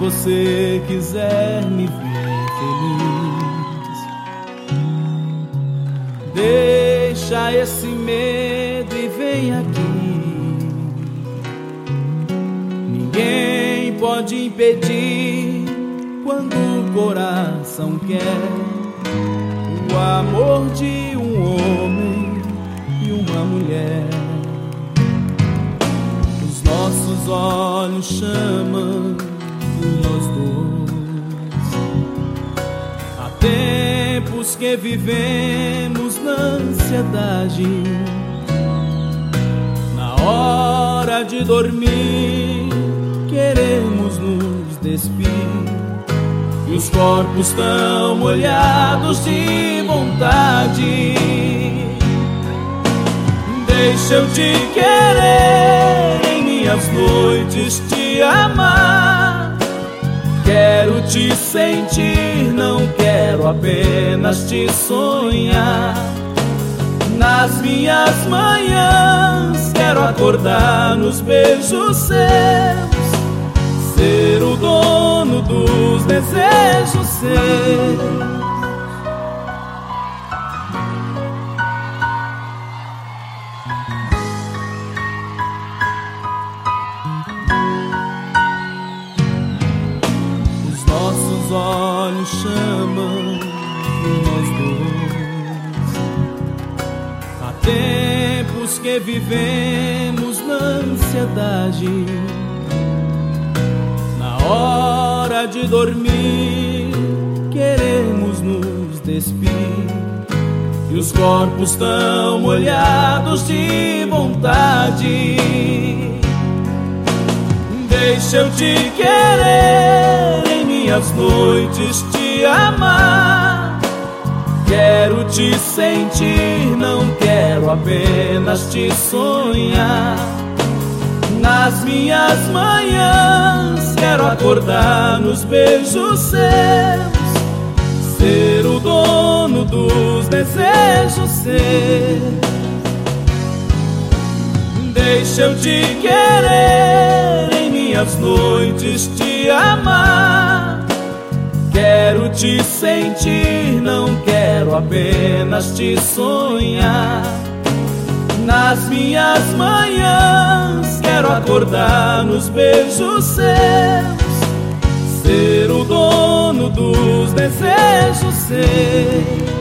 você quiser me ver feliz, deixa esse medo e vem aqui. Ninguém pode impedir quando o coração quer o amor de um homem e uma mulher. Os nossos olhos chamam nós dois. Há tempos que vivemos na ansiedade. Na hora de dormir queremos nos despir, e os corpos tão molhados de vontade. Deixa eu te querer, em minhas noites te amar. Quero te sentir, não quero apenas te sonhar. Nas minhas manhãs quero acordar nos beijos seus, ser o dono dos desejos seus. Os nossos olhos chamam nós dois. Há tempos que vivemos na ansiedade. Na hora de dormir queremos nos despir, e os corpos tão molhados de vontade. Deixa eu te querer, em minhas noites te amar. Quero te sentir, não quero apenas te sonhar. Nas minhas manhãs quero acordar nos beijos seus, ser o dono dos desejos seus. Deixa eu te querer, em minhas noites te amar. Quero te sentir, não quero apenas te sonhar. Nas minhas manhãs quero acordar nos beijos seus, ser o dono dos desejos seus.